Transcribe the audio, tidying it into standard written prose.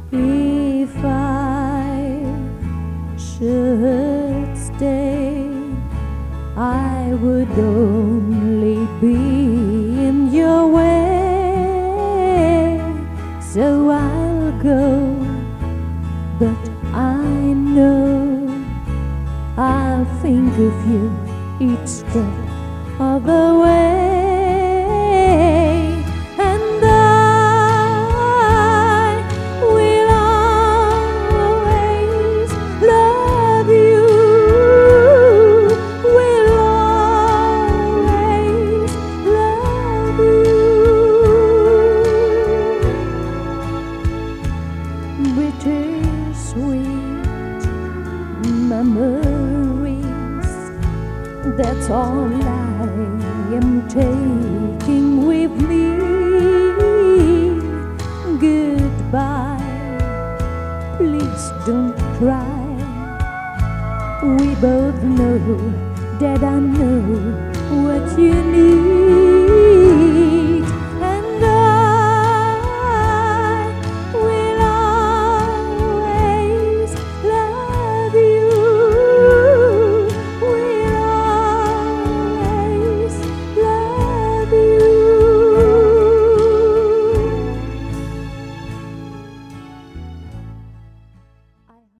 If I should stay, I would only be in your way. So I'll go, but I know I'll think of you each step of the way. And I will always love you, will always love you. Bittersweet memories, that's all I am taking with me. Goodbye, please don't cry. We both know that I know what you need.